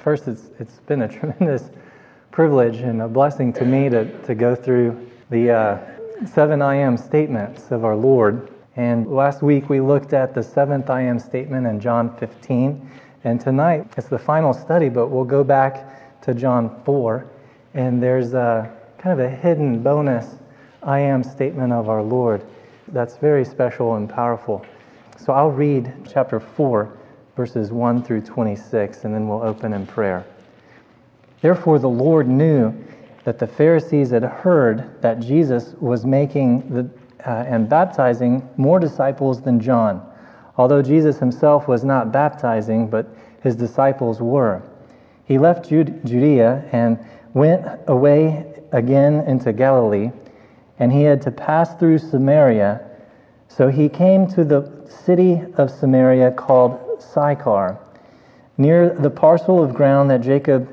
First, it's been a tremendous privilege and a blessing to me to go through the 7 I am statements of our Lord. And last week we looked at the 7th I am statement in John 15. And tonight it's the final study, but we'll go back to John 4. And there's kind of a hidden bonus I am statement of our Lord that's very special and powerful. So I'll read chapter 4, verses 1 through 26, and then we'll open in prayer. Therefore the Lord knew that the Pharisees had heard that Jesus was making and baptizing more disciples than John, although Jesus himself was not baptizing, but his disciples were. He left Judea and went away again into Galilee, and he had to pass through Samaria. So he came to the city of Samaria called Sychar, near the parcel of ground that Jacob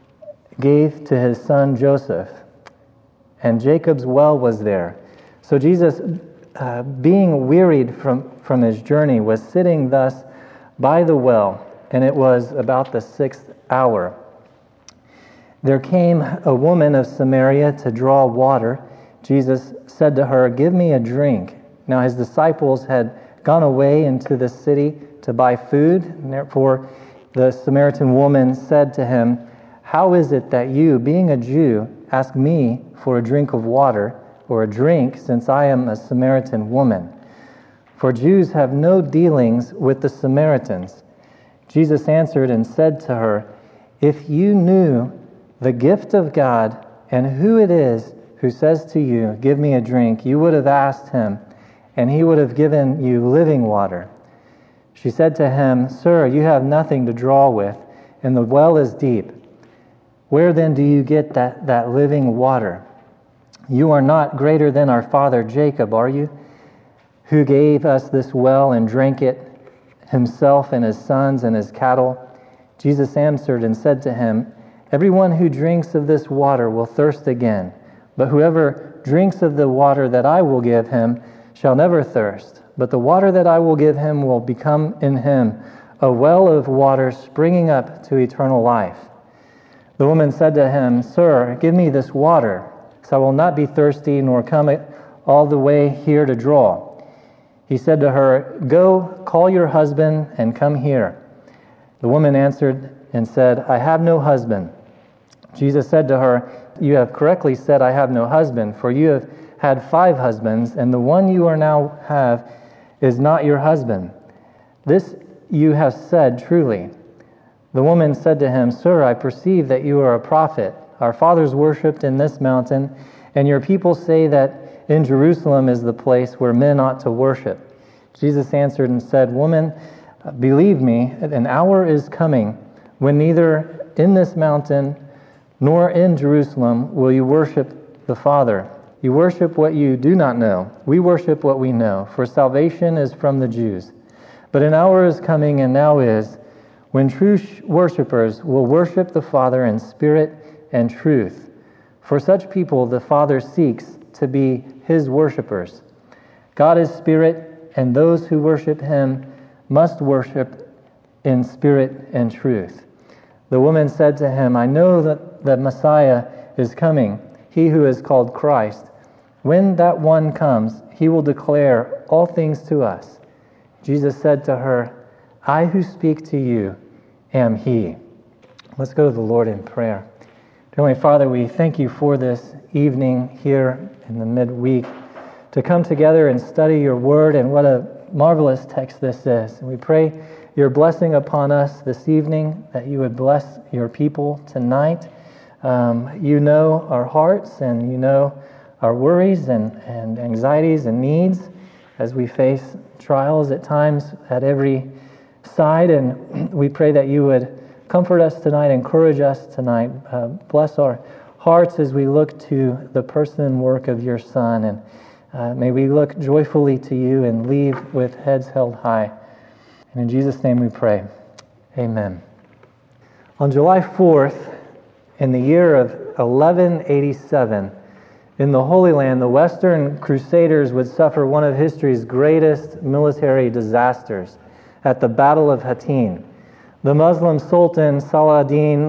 gave to his son Joseph. And Jacob's well was there. So Jesus, being wearied from his journey, was sitting thus by the well, and it was about the 6th hour. There came a woman of Samaria to draw water. Jesus said to her, "Give me a drink." Now his disciples had gone away into the city to buy food, and therefore the Samaritan woman said to him, "How is it that you, being a Jew, ask me for a drink of water, or a drink, since I am a Samaritan woman? For Jews have no dealings with the Samaritans." Jesus answered and said to her, "If you knew the gift of God and who it is who says to you, 'Give me a drink,' you would have asked him, and he would have given you living water." She said to him, "Sir, you have nothing to draw with, and the well is deep. Where then do you get that living water? You are not greater than our father Jacob, are you? Who gave us this well and drank it himself and his sons and his cattle?" Jesus answered and said to him, "Everyone who drinks of this water will thirst again, but whoever drinks of the water that I will give him shall never thirst. But the water that I will give him will become in him a well of water springing up to eternal life." The woman said to him, "Sir, give me this water, so I will not be thirsty nor come all the way here to draw." He said to her, "Go, call your husband and come here." The woman answered and said, "I have no husband." Jesus said to her, "You have correctly said, 'I have no husband,' for you have had 5 husbands, and the one you are now have is not your husband. This you have said truly." The woman said to him, "Sir, I perceive that you are a prophet. Our fathers worshipped in this mountain, and your people say that in Jerusalem is the place where men ought to worship." Jesus answered and said, "Woman, believe me, an hour is coming when neither in this mountain nor in Jerusalem will you worship the Father. You worship what you do not know. We worship what we know, for salvation is from the Jews. But an hour is coming, and now is, when true worshipers will worship the Father in spirit and truth. For such people the Father seeks to be his worshipers. God is spirit, and those who worship him must worship in spirit and truth." The woman said to him, "I know that the Messiah is coming, he who is called Christ. When that one comes, he will declare all things to us." Jesus said to her, "I who speak to you am he." Let's go to the Lord in prayer. Heavenly Father, we thank you for this evening here in the midweek to come together and study your word, and what a marvelous text this is. And we pray your blessing upon us this evening, that you would bless your people tonight. You know our hearts, and you know our worries and anxieties and needs as we face trials at times at every side. And we pray that you would comfort us tonight, encourage us tonight. Bless our hearts as we look to the person and work of your Son. And may we look joyfully to you and leave with heads held high. And in Jesus' name we pray. Amen. On July 4th, in the year of 1187, in the Holy Land, the Western Crusaders would suffer one of history's greatest military disasters at the Battle of Hattin. The Muslim Sultan Saladin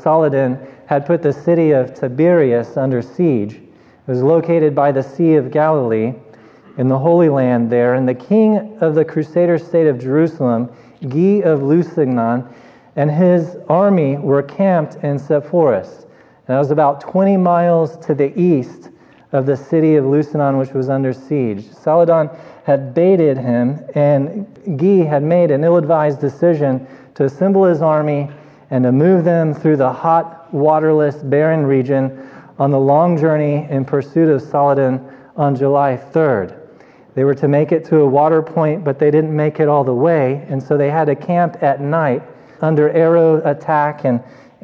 had put the city of Tiberias under siege. It was located by the Sea of Galilee in the Holy Land there, and the king of the Crusader state of Jerusalem, Guy of Lusignan, and his army were camped in Sepphoris. And that was about 20 miles to the east of the city of Lusignan, which was under siege. Saladin had baited him, and Guy had made an ill-advised decision to assemble his army and to move them through the hot, waterless, barren region on the long journey in pursuit of Saladin on July 3rd. They were to make it to a water point, but they didn't make it all the way, and so they had to camp at night under arrow attack and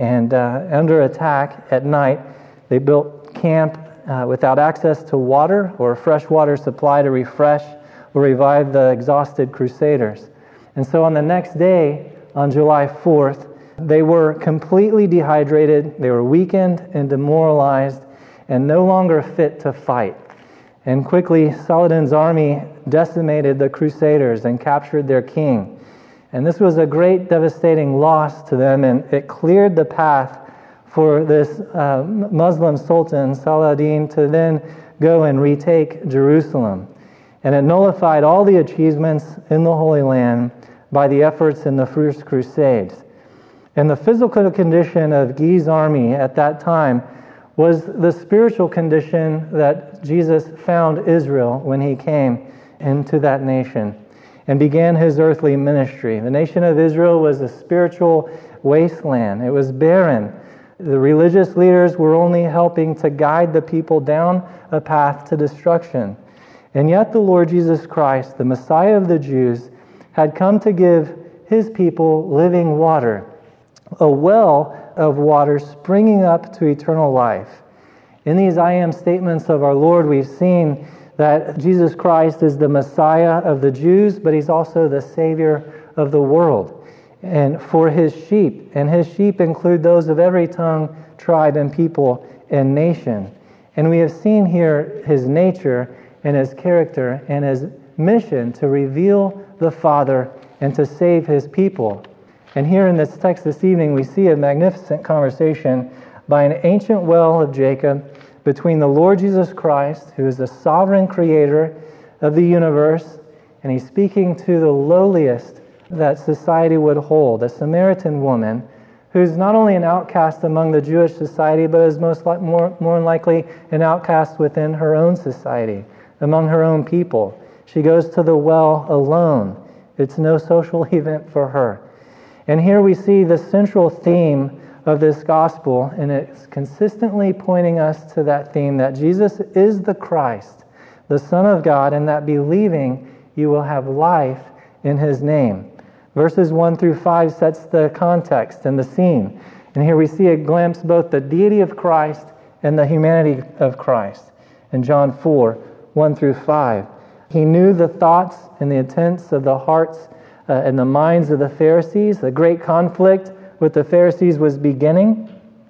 under attack at night. They built camp without access to water or a fresh water supply to refresh or revive the exhausted crusaders. And so on the next day, on July 4th, they were completely dehydrated, they were weakened and demoralized, and no longer fit to fight. And quickly, Saladin's army decimated the crusaders and captured their king. And this was a great, devastating loss to them, and it cleared the path for this Muslim Sultan, Saladin, to then go and retake Jerusalem. And it nullified all the achievements in the Holy Land by the efforts in the First Crusades. And the physical condition of Guy's army at that time was the spiritual condition that Jesus found Israel when he came into that nation and began his earthly ministry. The nation of Israel was a spiritual wasteland. It was barren. The religious leaders were only helping to guide the people down a path to destruction. And yet the Lord Jesus Christ, the Messiah of the Jews, had come to give his people living water, a well of water springing up to eternal life. In these I am statements of our Lord, we've seen that Jesus Christ is the Messiah of the Jews, but he's also the Savior of the world, and for his sheep. And his sheep include those of every tongue, tribe, and people and nation. And we have seen here his nature and his character and his mission to reveal the Father and to save his people. And here in this text this evening, we see a magnificent conversation by an ancient well of Jacob between the Lord Jesus Christ, who is the sovereign creator of the universe, and he's speaking to the lowliest that society would hold, a Samaritan woman who's not only an outcast among the Jewish society, but is more likely an outcast within her own society, among her own people. She goes to the well alone. It's no social event for her. And here we see the central theme of this gospel, and it's consistently pointing us to that theme that Jesus is the Christ, the Son of God, and that believing you will have life in his name. Verses 1 through 5 sets the context and the scene. And here we see a glimpse both the deity of Christ and the humanity of Christ. In John 4, 1 through 5. He knew the thoughts and the intents of the hearts and the minds of the Pharisees. The great conflict with the Pharisees was beginning.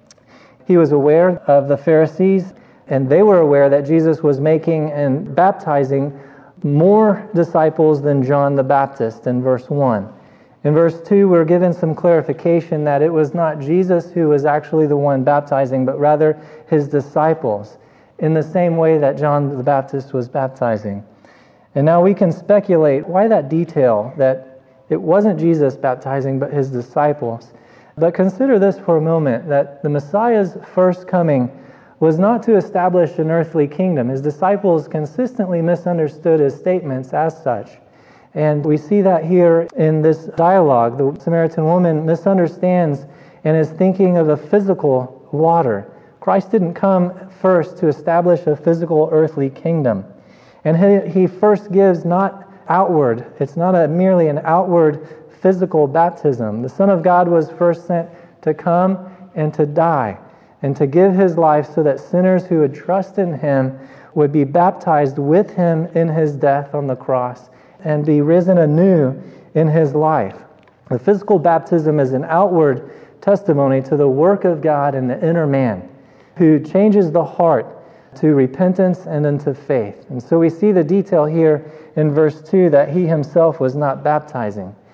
He was aware of the Pharisees, and they were aware that Jesus was making and baptizing more disciples than John the Baptist in verse 1. In verse 2, we're given some clarification that it was not Jesus who was actually the one baptizing, but rather his disciples, in the same way that John the Baptist was baptizing. And now we can speculate why that detail, that it wasn't Jesus baptizing, but his disciples. But consider this for a moment, that the Messiah's first coming was not to establish an earthly kingdom. His disciples consistently misunderstood his statements as such. And we see that here in this dialogue. The Samaritan woman misunderstands and is thinking of a physical water. Christ didn't come first to establish a physical earthly kingdom. And he first gives not outward. It's not merely an outward physical baptism. The Son of God was first sent to come and to die and to give his life so that sinners who would trust in him would be baptized with him in his death on the cross and be risen anew in his life. The physical baptism is an outward testimony to the work of God in the inner man, who changes the heart to repentance and into faith. And so we see the detail here in verse 2 that he himself was not baptizing.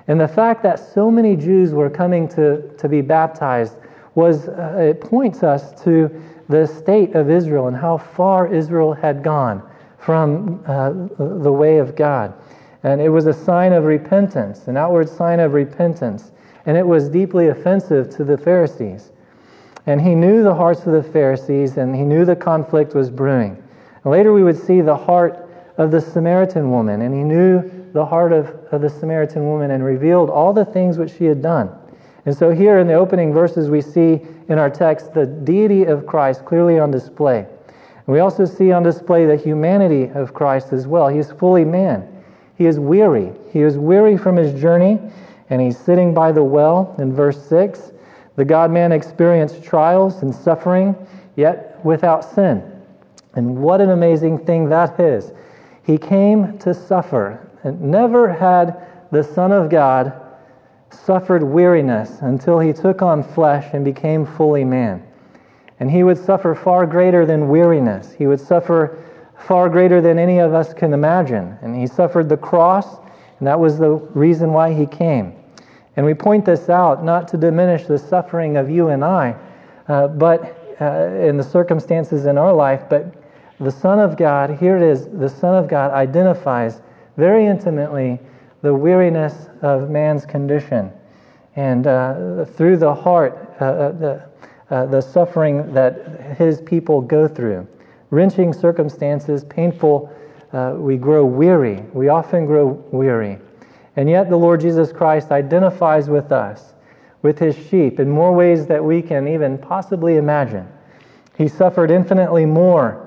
And the fact that so many Jews were coming to be baptized it points us to the state of Israel and how far Israel had gone from the way of God. And it was a sign of repentance, an outward sign of repentance. And it was deeply offensive to the Pharisees. And he knew the hearts of the Pharisees, and he knew the conflict was brewing. And later we would see the heart of the Samaritan woman, and he knew the heart of the Samaritan woman and revealed all the things which she had done. And so here in the opening verses we see in our text the deity of Christ clearly on display. And we also see on display the humanity of Christ as well. He is fully man. He is weary. He is weary from his journey, and he's sitting by the well in verse 6. The God-man experienced trials and suffering, yet without sin. And what an amazing thing that is. He came to suffer. And never had the Son of God suffered weariness until he took on flesh and became fully man. And he would suffer far greater than weariness. He would suffer far greater than any of us can imagine. And he suffered the cross, and that was the reason why he came. And we point this out not to diminish the suffering of you and I, but in the circumstances in our life, but the Son of God, here it is, the Son of God identifies very intimately the weariness of man's condition. And through the heart, the suffering that his people go through. Wrenching circumstances, painful, we grow weary. We often grow weary. And yet the Lord Jesus Christ identifies with us, with his sheep, in more ways that we can even possibly imagine. He suffered infinitely more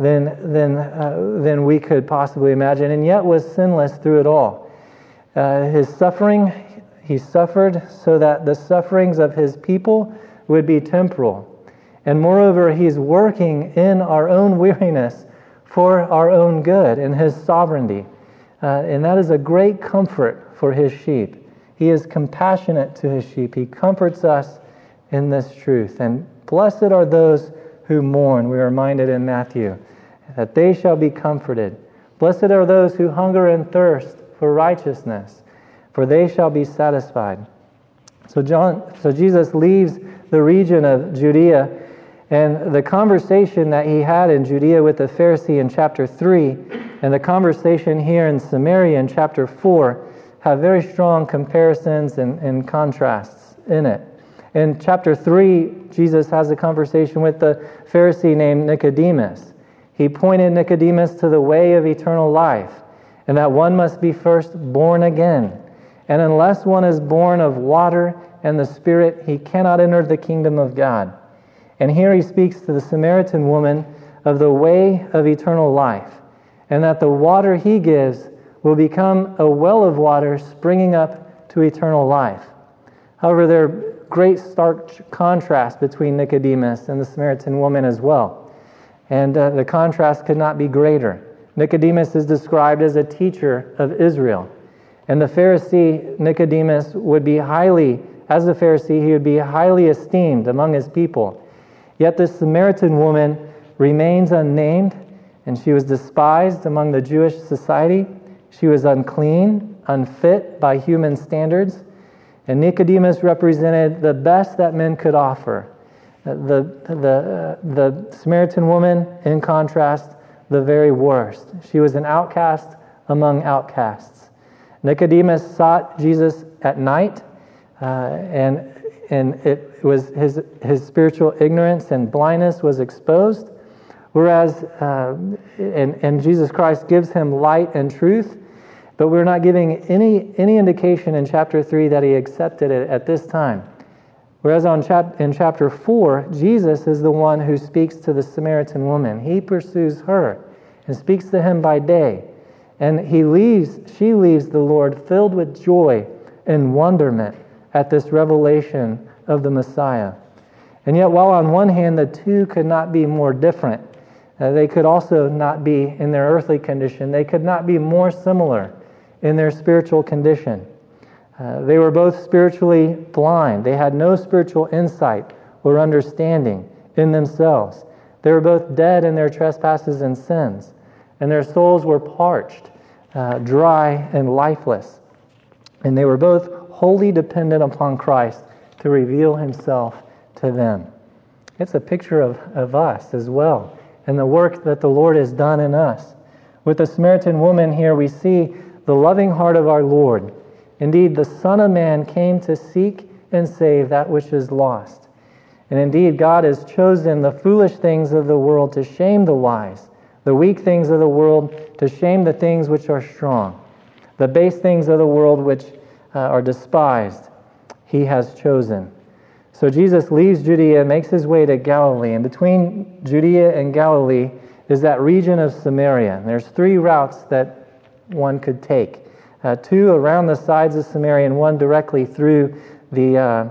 than we could possibly imagine, and yet was sinless through it all. His suffering, he suffered so that the sufferings of his people would be temporal. And moreover, he's working in our own weariness for our own good in his sovereignty. And that is a great comfort for his sheep. He is compassionate to his sheep. He comforts us in this truth. And blessed are those who mourn, we are reminded in Matthew, that they shall be comforted. Blessed are those who hunger and thirst for righteousness, for they shall be satisfied. So Jesus leaves the region of Judea, and the conversation that he had in Judea with the Pharisee in chapter 3 and the conversation here in Samaria in chapter 4 have very strong comparisons and contrasts in it. In chapter 3, Jesus has a conversation with the Pharisee named Nicodemus. He pointed Nicodemus to the way of eternal life, and that one must be first born again. And unless one is born of water and the Spirit, he cannot enter the kingdom of God. And here he speaks to the Samaritan woman of the way of eternal life, and that the water he gives will become a well of water springing up to eternal life. However, there are great stark contrast between Nicodemus and the Samaritan woman as well. And the contrast could not be greater. Nicodemus is described as a teacher of Israel. And the Pharisee, Nicodemus, would be as a Pharisee, he would be highly esteemed among his people. Yet this Samaritan woman remains unnamed, and she was despised among the Jewish society. She was unclean, unfit by human standards. And Nicodemus represented the best that men could offer. The Samaritan woman, in contrast, the very worst. She was an outcast among outcasts. Nicodemus sought Jesus at night, and it was his spiritual ignorance and blindness was exposed. Whereas, and Jesus Christ gives him light and truth, but we're not giving any indication in chapter 3 that he accepted it at this time. Whereas in chapter 4, Jesus is the one who speaks to the Samaritan woman. He pursues her and speaks to him by day. And she leaves the Lord filled with joy and wonderment at this revelation of the Messiah. And yet, while on one hand the two could not be more different, they could also not be in their earthly condition. They could not be more similar in their spiritual condition. They were both spiritually blind. They had no spiritual insight or understanding in themselves. They were both dead in their trespasses and sins, and their souls were parched, dry, and lifeless. And they were both wholly dependent upon Christ to reveal himself to them. It's a picture of us as well, and the work that the Lord has done in us. With the Samaritan woman here, we see the loving heart of our Lord. Indeed, the Son of Man came to seek and save that which is lost. And indeed, God has chosen the foolish things of the world to shame the wise, the weak things of the world to shame the things which are strong, the base things of the world which are despised, he has chosen. So Jesus leaves Judea and makes his way to Galilee. And between Judea and Galilee is that region of Samaria. And there's 3 routes that one could take. 2 around the sides of Samaria and 1 directly through the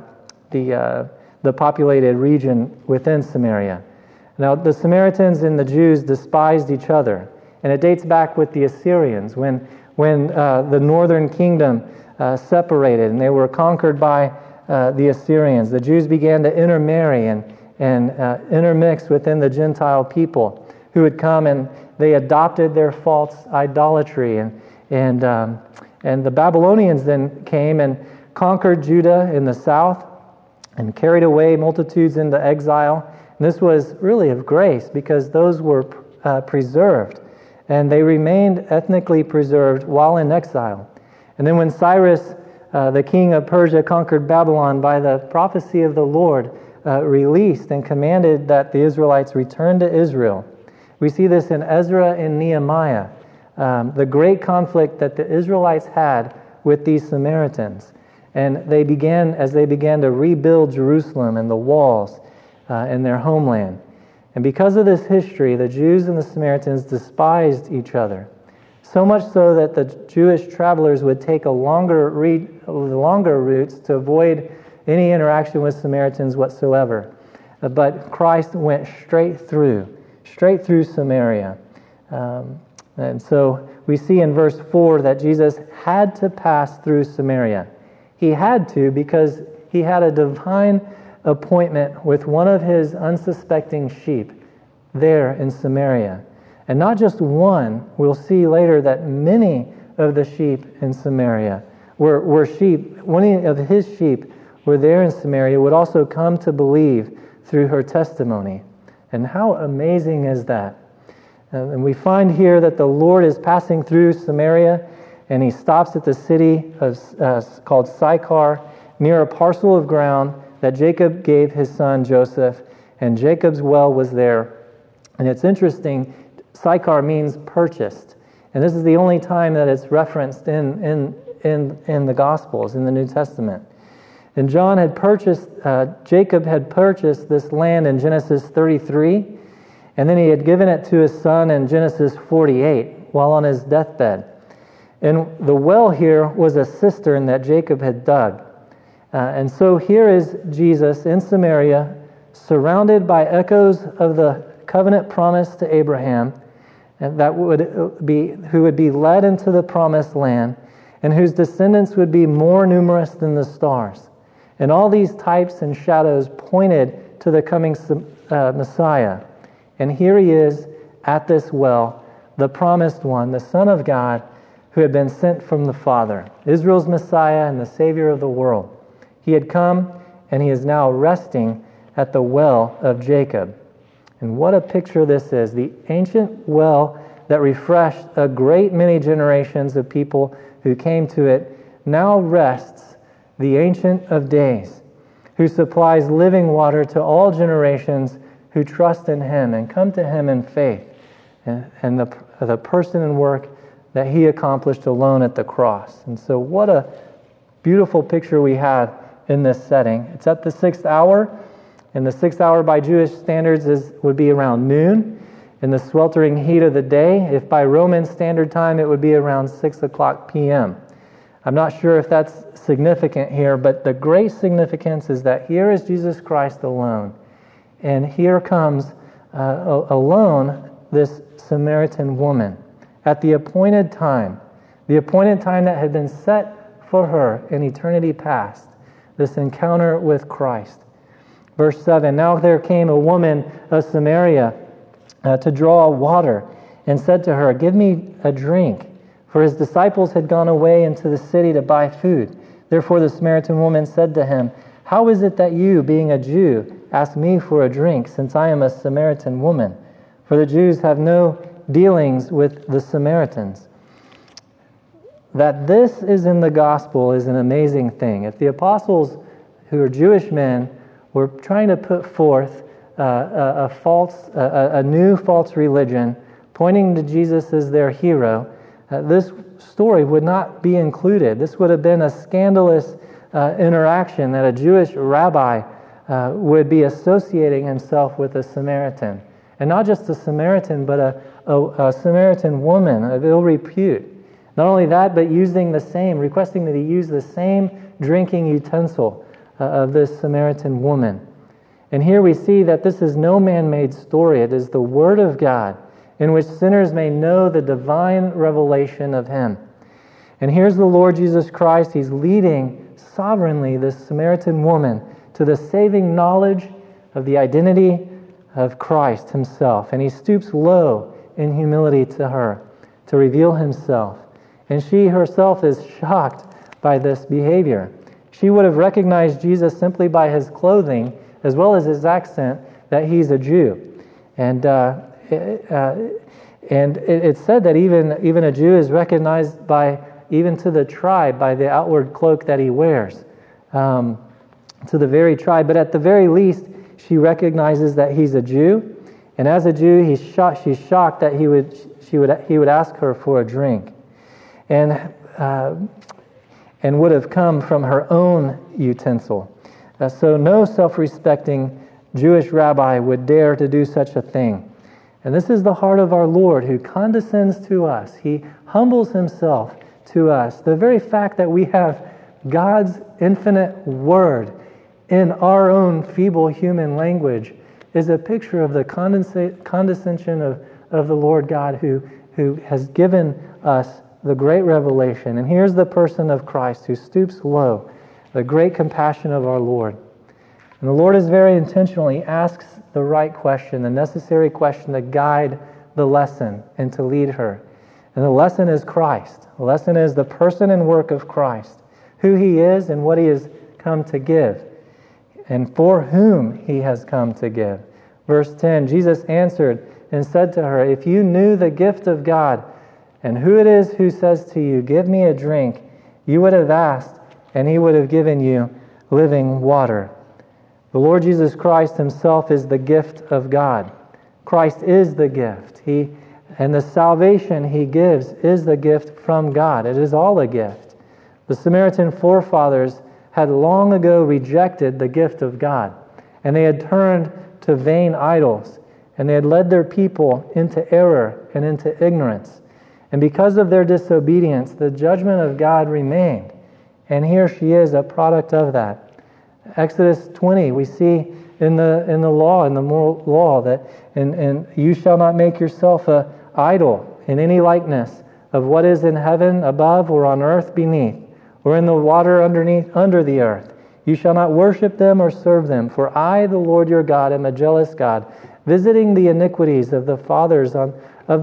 populated region within Samaria. Now, the Samaritans and the Jews despised each other. And it dates back with the Assyrians when the northern kingdom separated and they were conquered by the Assyrians. The Jews began to intermarry and intermix within the Gentile people who had come, and they adopted their false idolatry. And the Babylonians then came and conquered Judah in the south and carried away multitudes into exile. And this was really of grace because those were preserved, and they remained ethnically preserved while in exile. And then when Cyrus, the king of Persia, conquered Babylon, by the prophecy of the Lord, released and commanded that the Israelites return to Israel. We see this in Ezra and Nehemiah, the great conflict that the Israelites had with these Samaritans. And as they began to rebuild Jerusalem and the walls in their homeland. And because of this history, the Jews and the Samaritans despised each other. So much so that the Jewish travelers would take longer routes to avoid any interaction with Samaritans whatsoever. But Christ went straight through Samaria. And so we see in verse 4 that Jesus had to pass through Samaria. He had to because he had a divine appointment with one of his unsuspecting sheep there in Samaria. And not just one, we'll see later that many of the sheep in Samaria were sheep. Many of his sheep were there in Samaria, would also come to believe through her testimony. And how amazing is that? And we find here that the Lord is passing through Samaria, and he stops at the city called Sychar, near a parcel of ground that Jacob gave his son Joseph, and Jacob's well was there. And it's interesting, Sychar means purchased, and this is the only time that it's referenced in the Gospels, in the New Testament. And Jacob had purchased this land in Genesis 33, and then he had given it to his son in Genesis 48 while on his deathbed. And the well here was a cistern that Jacob had dug. And so here is Jesus in Samaria, surrounded by echoes of the covenant promise to Abraham, and who would be led into the promised land, and whose descendants would be more numerous than the stars. And all these types and shadows pointed to the coming Messiah. And here he is at this well, the promised one, the Son of God, who had been sent from the Father, Israel's Messiah and the Savior of the world. He had come, and he is now resting at the well of Jacob. And what a picture this is. The ancient well that refreshed a great many generations of people who came to it now rests the Ancient of Days, who supplies living water to all generations who trust in him and come to him in faith and the person and work that he accomplished alone at the cross. And so what a beautiful picture we have in this setting. It's at the 6th hour, and the 6th hour by Jewish standards would be around noon in the sweltering heat of the day. If by Roman Standard Time, it would be around 6 o'clock p.m. I'm not sure if that's significant here, but the great significance is that here is Jesus Christ alone, and here comes alone this Samaritan woman at the appointed time that had been set for her in eternity past, this encounter with Christ. Verse 7, now there came a woman of Samaria to draw water, and said to her, give me a drink. For his disciples had gone away into the city to buy food. Therefore the Samaritan woman said to him, "How is it that you, being a Jew, ask me for a drink, since I am a Samaritan woman? For the Jews have no dealings with the Samaritans." That this is in the gospel is an amazing thing. If the apostles, who are Jewish men, were trying to put forth a new false religion, pointing to Jesus as their hero, this story would not be included. This would have been a scandalous interaction that a Jewish rabbi would be associating himself with a Samaritan. And not just a Samaritan, but a Samaritan woman of ill repute. Not only that, but requesting that he use the same drinking utensil of this Samaritan woman. And here we see that this is no man-made story. It is the Word of God, in which sinners may know the divine revelation of Him. And here's the Lord Jesus Christ. He's leading sovereignly this Samaritan woman to the saving knowledge of the identity of Christ Himself. And He stoops low in humility to her to reveal Himself. And she herself is shocked by this behavior. She would have recognized Jesus simply by His clothing, as well as His accent, that He's a Jew. And it's said that even a Jew is recognized even to the tribe by the outward cloak that he wears, to the very tribe. But at the very least, she recognizes that he's a Jew, and as a Jew, she's shocked that he would ask her for a drink, and would have come from her own utensil. So no self-respecting Jewish rabbi would dare to do such a thing. And this is the heart of our Lord, who condescends to us. He humbles Himself to us. The very fact that we have God's infinite Word in our own feeble human language is a picture of the condescension of the Lord God who has given us the great revelation. And here's the person of Christ who stoops low, the great compassion of our Lord. And the Lord is very intentional. He asks the right question, the necessary question to guide the lesson and to lead her. And the lesson is Christ. The lesson is the person and work of Christ, who He is and what He has come to give, and for whom He has come to give. Verse 10, Jesus answered and said to her, "If you knew the gift of God and who it is who says to you, 'Give me a drink,' you would have asked, and He would have given you living water." The Lord Jesus Christ Himself is the gift of God. Christ is the gift. And the salvation He gives is the gift from God. It is all a gift. The Samaritan forefathers had long ago rejected the gift of God, and they had turned to vain idols, and they had led their people into error and into ignorance. And because of their disobedience, the judgment of God remained. And here she is, a product of that. Exodus 20, we see in the law, in the moral law, that and you shall not make yourself an idol in any likeness of what is in heaven above or on earth beneath, or in the water under the earth. You shall not worship them or serve them, for I, the Lord your God, am a jealous God, visiting the iniquities of the fathers on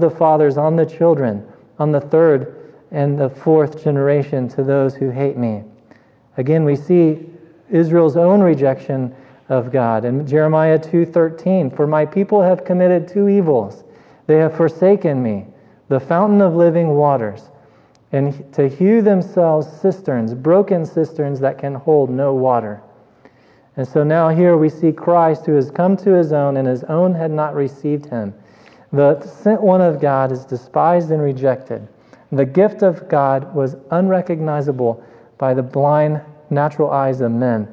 the children, on the third and the fourth generation to those who hate me. Again, we see Israel's own rejection of God. In Jeremiah 2:13, "For my people have committed two evils. They have forsaken me, the fountain of living waters, and to hew themselves cisterns, broken cisterns that can hold no water." And so now here we see Christ, who has come to His own, and His own had not received Him. The sent one of God is despised and rejected. The gift of God was unrecognizable by the blind natural eyes of men.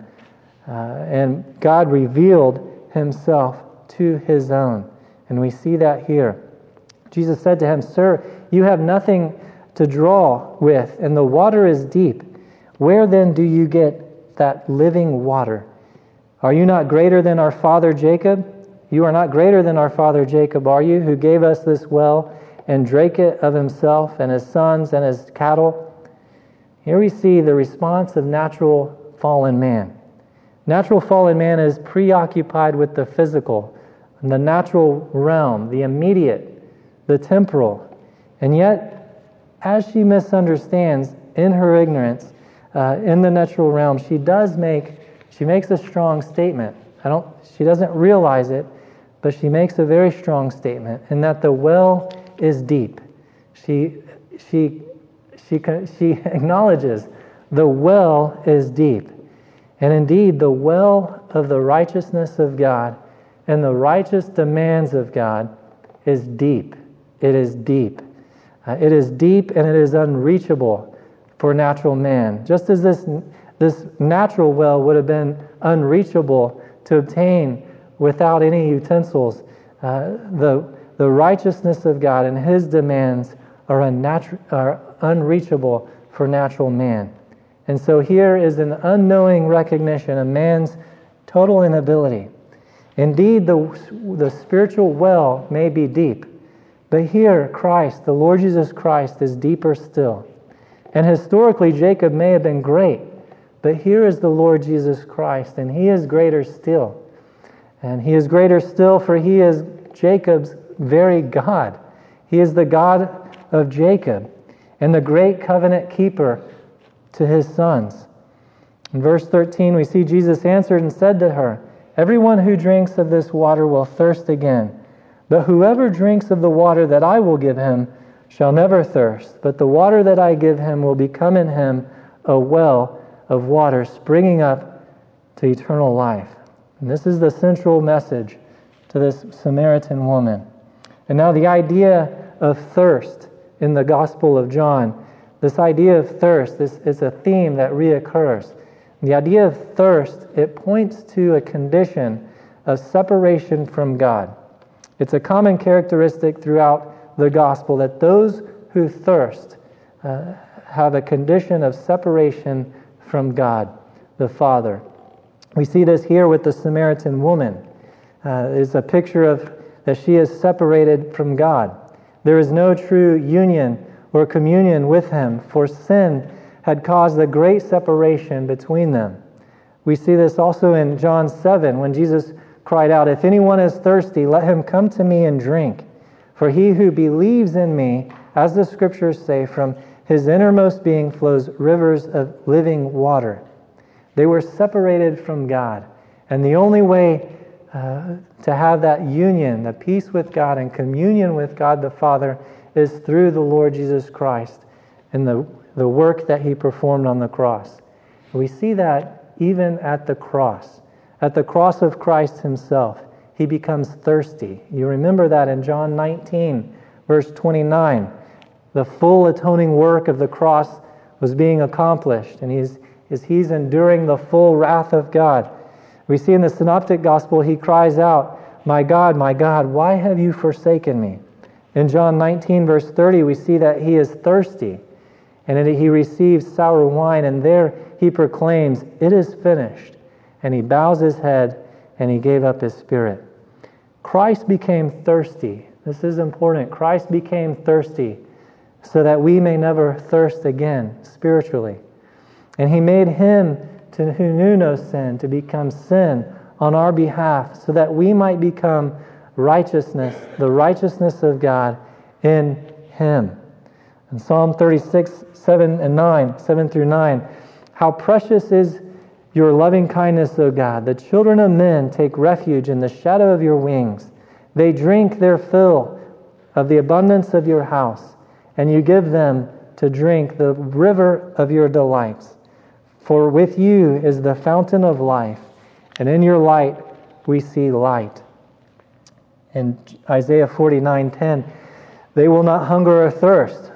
And God revealed Himself to His own. And we see that here. Jesus said to him, "Sir, you have nothing to draw with, and the water is deep. Where then do you get that living water? Are you not greater than our father Jacob? You are not greater than our father Jacob, are you, who gave us this well and drank it of himself and his sons and his cattle?" Here we see the response of natural fallen man. Natural fallen man is preoccupied with the physical, the natural realm, the immediate, the temporal. And yet, as she misunderstands in her ignorance in the natural realm, she makes a strong statement. She doesn't realize it, but she makes a very strong statement in that the well is deep. She acknowledges the well is deep. And indeed, the well of the righteousness of God and the righteous demands of God is deep. It is deep. It is deep and it is unreachable for natural man. Just as this natural well would have been unreachable to obtain without any utensils, the righteousness of God and His demands are unreachable for natural man. And so here is an unknowing recognition of man's total inability. Indeed, the spiritual well may be deep, but here Christ, the Lord Jesus Christ, is deeper still. And historically, Jacob may have been great, but here is the Lord Jesus Christ, and He is greater still. And He is greater still, for He is Jacob's very God. He is the God of Jacob and the great covenant keeper to His sons. In verse 13, we see Jesus answered and said to her, "Everyone who drinks of this water will thirst again. But whoever drinks of the water that I will give him shall never thirst. But the water that I give him will become in him a well of water springing up to eternal life." And this is the central message to this Samaritan woman. And now the idea of thirst in the Gospel of John, this idea of thirst, this is a theme that reoccurs. The idea of thirst, it points to a condition of separation from God. It's a common characteristic throughout the Gospel that those who thirst have a condition of separation from God, the Father. We see this here with the Samaritan woman. It's a picture of that she is separated from God. There is no true union or communion with Him, for sin had caused a great separation between them. We see this also in John 7 when Jesus cried out, "If anyone is thirsty, let him come to me and drink. For he who believes in me, as the Scriptures say, from his innermost being flows rivers of living water." They were separated from God. And the only way to have that union, the peace with God and communion with God the Father, is through the Lord Jesus Christ and the work that He performed on the cross. We see that even at the cross. At the cross of Christ Himself, He becomes thirsty. You remember that in John 19, verse 29. The full atoning work of the cross was being accomplished, and He's enduring the full wrath of God. We see in the Synoptic Gospel, He cries out, my God, why have you forsaken me?" In John 19, verse 30, we see that He is thirsty, and He receives sour wine, and there He proclaims, "It is finished." And He bows His head, and He gave up His spirit. Christ became thirsty. This is important. Christ became thirsty so that we may never thirst again spiritually. And He made Him who knew no sin to become sin on our behalf so that we might become righteousness, the righteousness of God in Him. In Psalm 36, 7 through 9, "How precious is your loving kindness, O God! The children of men take refuge in the shadow of your wings. They drink their fill of the abundance of your house, and you give them to drink the river of your delights. For with you is the fountain of life, and in your light we see light." In Isaiah 49:10, "They will not hunger or thirst,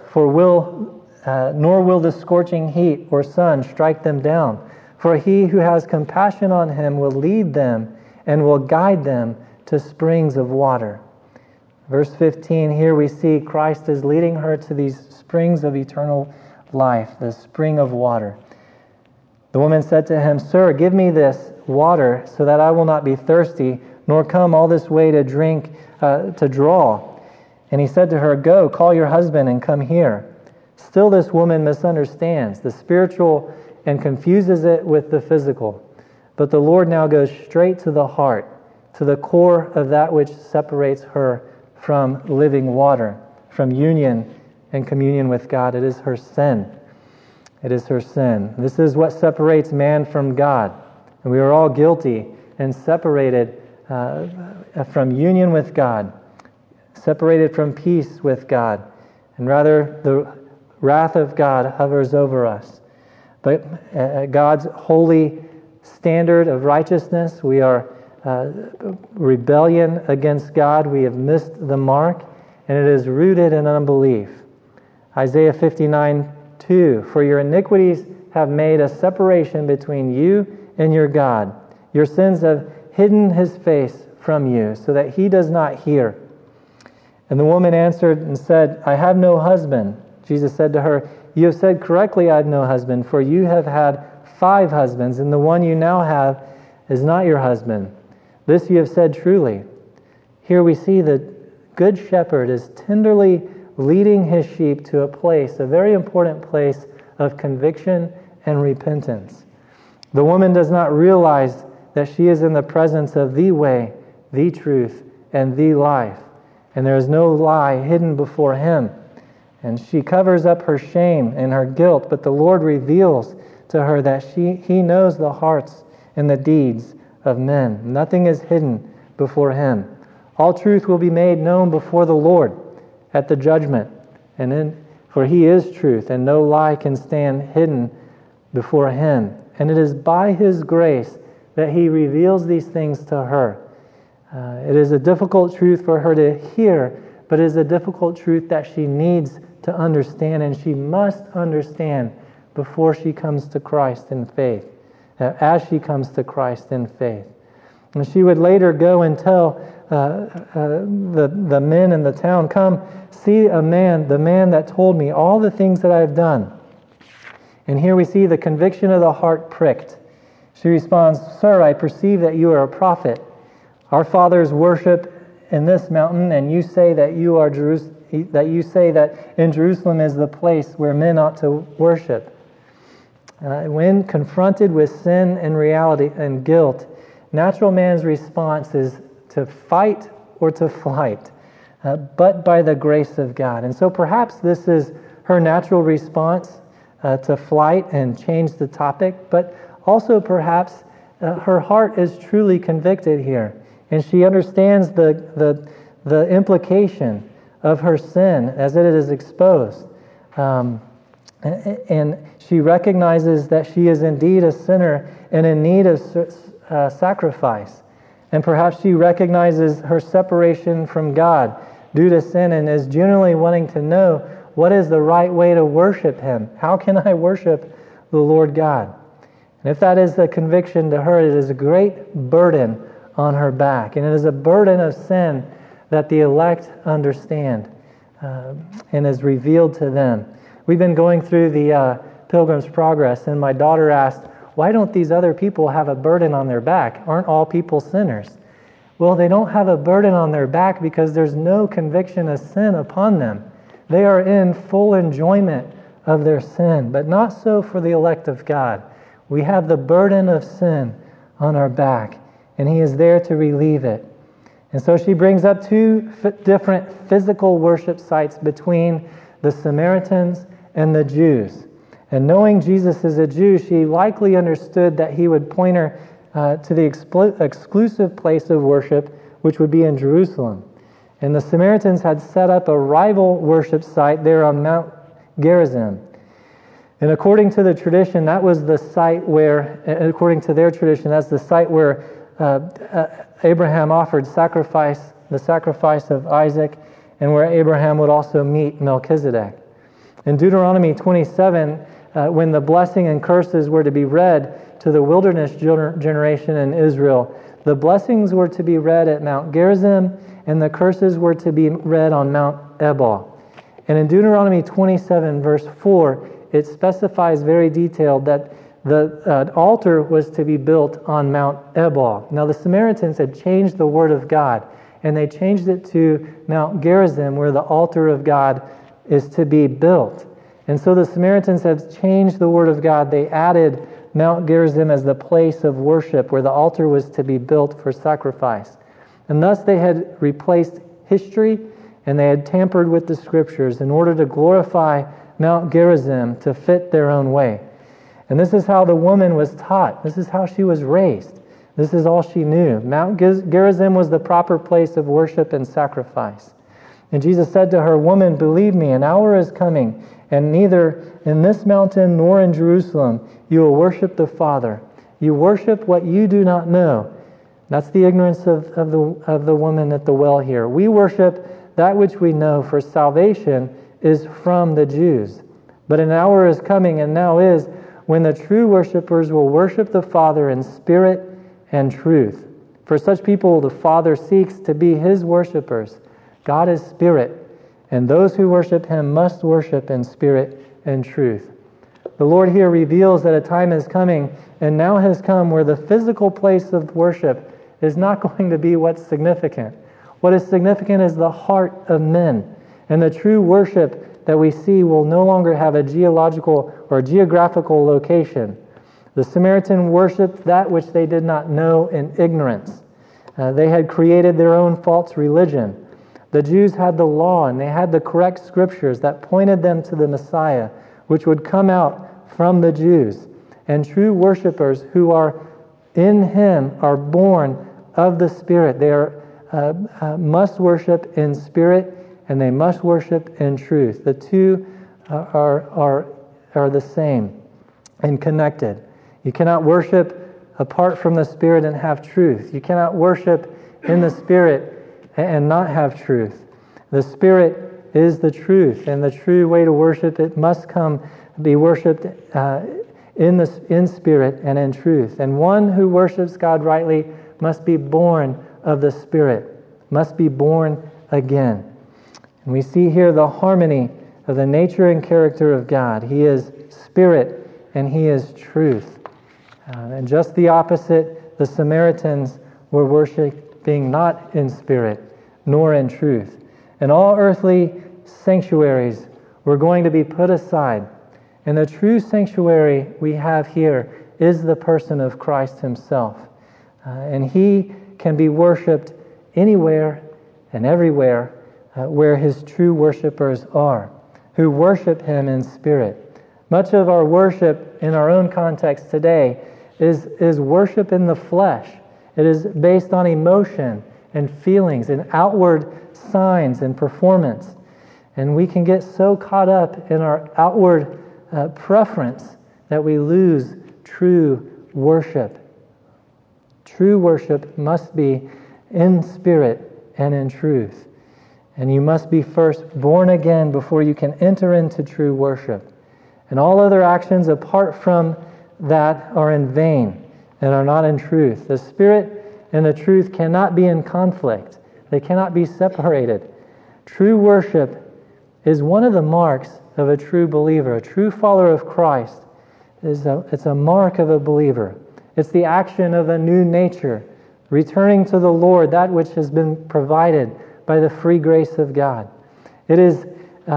nor will the scorching heat or sun strike them down. For He who has compassion on him will lead them and will guide them to springs of water." Verse 15, here we see Christ is leading her to these springs of eternal life, the spring of water. The woman said to Him, "Sir, give me this water so that I will not be thirsty, nor come all this way to drink, to draw." And He said to her, "Go, call your husband and come here." Still this woman misunderstands the spiritual and confuses it with the physical. But the Lord now goes straight to the heart, to the core of that which separates her from living water, from union and communion with God. It is her sin. It is her sin. This is what separates man from God. And we are all guilty and separated from union with God, separated from peace with God. And rather, the wrath of God hovers over us. But God's holy standard of righteousness, we are rebellion against God. We have missed the mark, and it is rooted in unbelief. Isaiah 59:2, for your iniquities have made a separation between you and your God. Your sins have hidden his face from you, so that he does not hear. And the woman answered and said, I have no husband. Jesus said to her, you have said correctly, I have no husband, for you have had 5 husbands, and the one you now have is not your husband. This you have said truly. Here we see the good shepherd is tenderly leading his sheep to a place, a very important place of conviction and repentance. The woman does not realize that she is in the presence of the way, the truth, and the life. And there is no lie hidden before him. And she covers up her shame and her guilt, but the Lord reveals to her that he knows the hearts and the deeds of men. Nothing is hidden before him. All truth will be made known before the Lord at the judgment. For he is truth, and no lie can stand hidden before him. And it is by his grace that he reveals these things to her. It is a difficult truth for her to hear, but it is a difficult truth that she needs to understand, and she must understand before she comes to Christ in faith, as she comes to Christ in faith. And she would later go and tell the men in the town, come, see the man that told me all the things that I have done. And here we see the conviction of the heart pricked. She responds, Sir, I perceive that you are a prophet. Our fathers worship in this mountain, and you say that in Jerusalem is the place where men ought to worship. When confronted with sin and reality and guilt, natural man's response is to fight or to flight, but by the grace of God. And so perhaps this is her natural response to flight and change the topic, but also perhaps her heart is truly convicted here, and she understands the implication of her sin as it is exposed. And she recognizes that she is indeed a sinner and in need of sacrifice. And perhaps she recognizes her separation from God due to sin and is genuinely wanting to know what is the right way to worship him. How can I worship the Lord God? And if that is the conviction to her, it is a great burden on her back. And it is a burden of sin that the elect understand and is revealed to them. We've been going through the Pilgrim's Progress, and my daughter asked, why don't these other people have a burden on their back? Aren't all people sinners? Well, they don't have a burden on their back because there's no conviction of sin upon them. They are in full enjoyment of their sin, but not so for the elect of God. We have the burden of sin on our back, and he is there to relieve it. And so she brings up 2 different physical worship sites between the Samaritans and the Jews. And knowing Jesus is a Jew, she likely understood that he would point her to the exclusive place of worship, which would be in Jerusalem. And the Samaritans had set up a rival worship site there on Mount Gerizim. And according to the tradition, that was the site where, according to their tradition, that's the site where Abraham offered the sacrifice of Isaac, and where Abraham would also meet Melchizedek. In Deuteronomy 27, when the blessing and curses were to be read to the wilderness generation in Israel, the blessings were to be read at Mount Gerizim, and the curses were to be read on Mount Ebal. And in Deuteronomy 27, verse 4, it specifies very detailed that the altar was to be built on Mount Ebal. Now, the Samaritans had changed the word of God, and they changed it to Mount Gerizim, where the altar of God is to be built. And so the Samaritans have changed the word of God. They added Mount Gerizim as the place of worship where the altar was to be built for sacrifice. And thus they had replaced history, and they had tampered with the Scriptures in order to glorify Mount Gerizim to fit their own way. And this is how the woman was taught. This is how she was raised. This is all she knew. Mount Gerizim was the proper place of worship and sacrifice. And Jesus said to her, "Woman, believe me, an hour is coming, and neither in this mountain nor in Jerusalem you will worship the Father. You worship what you do not know." That's the ignorance of the woman at the well here. We worship that which we know, for salvation is from the Jews. But an hour is coming, and now is, when the true worshipers will worship the Father in spirit and truth. For such people the Father seeks to be His worshipers. God is spirit, and those who worship Him must worship in spirit and truth. The Lord here reveals that a time is coming, and now has come, where the physical place of worship is not going to be what's significant. What is significant is the heart of men, and the true worship that we see will no longer have a geological or geographical location. The Samaritan worshiped that which they did not know in ignorance. They had created their own false religion. The Jews had the law, and they had the correct scriptures that pointed them to the Messiah, which would come out from the Jews. And true worshipers who are in Him are born of the Spirit. They must worship in spirit, and they must worship in truth. The two are the same and connected. You cannot worship apart from the Spirit and have truth. You cannot worship in the Spirit and not have truth. The Spirit is the truth, and the true way to worship it must be worshipped in spirit and in truth. And one who worships God rightly must be born of the Spirit, must be born again. And we see here the harmony of the nature and character of God. He is Spirit and He is truth. And just the opposite, the Samaritans were worshiping not in spirit nor in truth. And all earthly sanctuaries were going to be put aside. And the true sanctuary we have here is the person of Christ Himself. And He can be worshipped anywhere and everywhere where His true worshipers are, who worship Him in spirit. Much of our worship in our own context today is worship in the flesh. It is based on emotion and feelings and outward signs and performance. And we can get so caught up in our outward preference that we lose true worship. True worship must be in spirit and in truth. And you must be first born again before you can enter into true worship. And all other actions apart from that are in vain and are not in truth. The Spirit and the truth cannot be in conflict. They cannot be separated. True worship is one of the marks of a true believer. A true follower of Christ it's a mark of a believer. It's the action of a new nature, returning to the Lord that which has been provided by the free grace of God. It is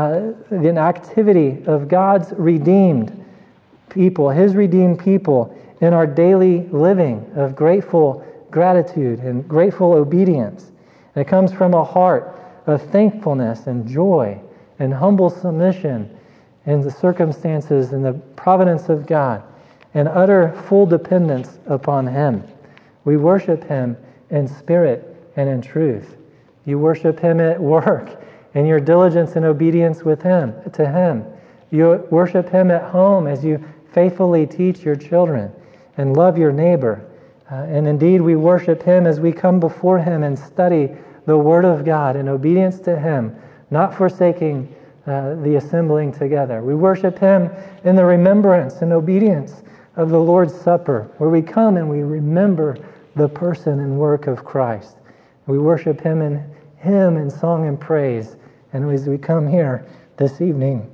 an activity of God's redeemed people, His redeemed people, in our daily living of grateful gratitude and grateful obedience. And it comes from a heart of thankfulness and joy and humble submission in the circumstances and the providence of God and utter full dependence upon Him. We worship Him in spirit and in truth. You worship Him at work in your diligence and obedience to Him. You worship Him at home as you faithfully teach your children and love your neighbor. And indeed, we worship Him as we come before Him and study the Word of God in obedience to Him, not forsaking the assembling together. We worship Him in the remembrance and obedience of the Lord's Supper, where we come and we remember the person and work of Christ. We worship Him in song and praise. And as we come here this evening,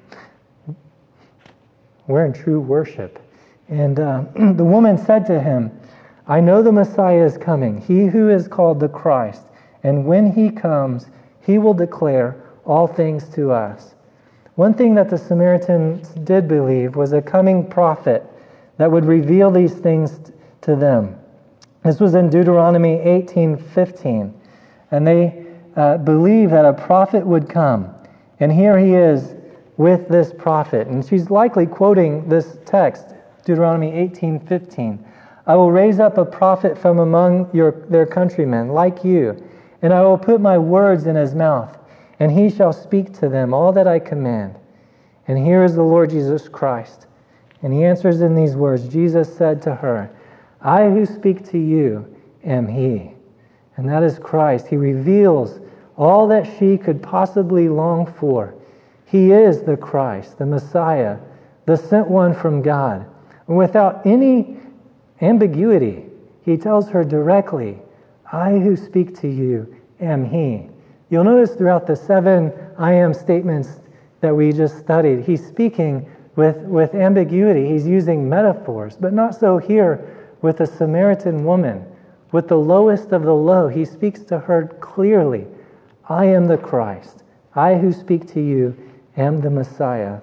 we're in true worship. And the woman said to Him, "I know the Messiah is coming, He who is called the Christ. And when He comes, He will declare all things to us." One thing that the Samaritans did believe was a coming prophet that would reveal these things to them. This was in Deuteronomy 18:15. And they believed that a prophet would come. And here he is with this prophet. And she's likely quoting this text, Deuteronomy 18:15. I will raise up a prophet from among their countrymen, like you, and I will put my words in his mouth, and he shall speak to them all that I command. And here is the Lord Jesus Christ. And he answers in these words, Jesus said to her, I who speak to you am he. And that is Christ. He reveals all that she could possibly long for. He is the Christ, the Messiah, the sent one from God. And without any ambiguity, he tells her directly, I who speak to you am he. You'll notice throughout the 7 I am statements that we just studied, he's speaking with ambiguity. He's using metaphors, but not so here with the Samaritan woman. With the lowest of the low, he speaks to her clearly. I am the Christ. I who speak to you am the Messiah.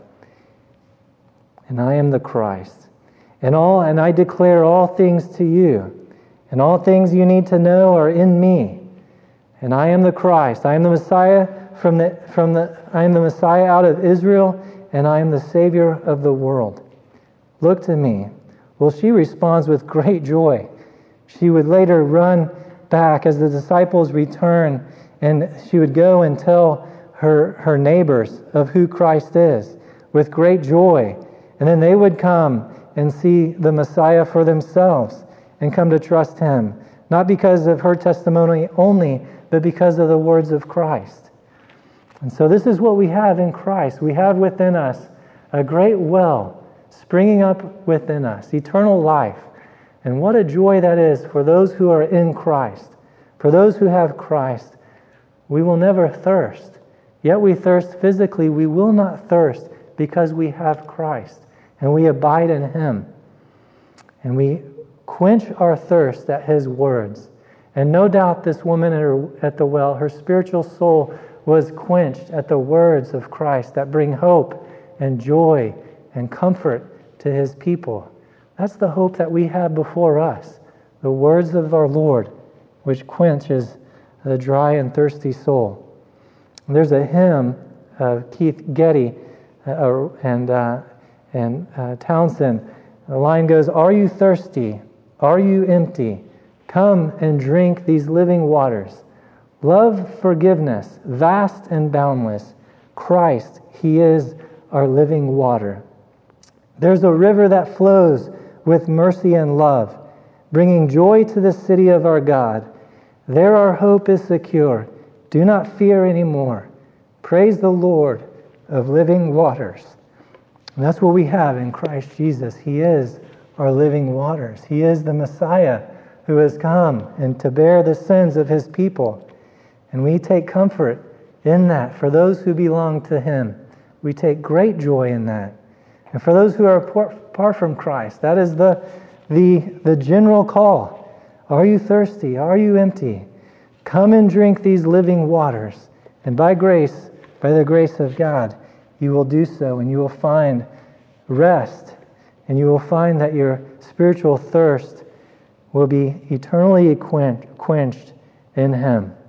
And I am the Christ. And I declare all things to you. And all things you need to know are in me. And I am the Christ. I am the Messiah I am the Messiah out of Israel, and I am the Savior of the world. Look to me. Well, she responds with great joy. She would later run back as the disciples return, and she would go and tell her neighbors of who Christ is with great joy. And then they would come and see the Messiah for themselves and come to trust him, not because of her testimony only, but because of the words of Christ. And so this is what we have in Christ. We have within us a great well springing up within us, eternal life. And what a joy that is for those who are in Christ. For those who have Christ, we will never thirst. Yet we thirst physically. We will not thirst because we have Christ and we abide in him. And we quench our thirst at his words. And no doubt this woman at the well, her spiritual soul was quenched at the words of Christ that bring hope and joy and comfort to his people. That's the hope that we have before us, the words of our Lord, which quenches the dry and thirsty soul. And there's a hymn of Keith Getty and Townsend. The line goes, Are you thirsty? Are you empty? Come and drink these living waters. Love forgiveness, vast and boundless. Christ, he is our living water. There's a river that flows with mercy and love, bringing joy to the city of our God. There our hope is secure. Do not fear anymore. Praise the Lord of living waters. And that's what we have in Christ Jesus. He is our living waters. He is the Messiah who has come and to bear the sins of his people. And we take comfort in that. For those who belong to him, we take great joy in that. And for those who are apart from Christ, that is the general call. Are you thirsty? Are you empty? Come and drink these living waters. And by the grace of God, you will do so, and you will find rest, and you will find that your spiritual thirst will be eternally quenched in him.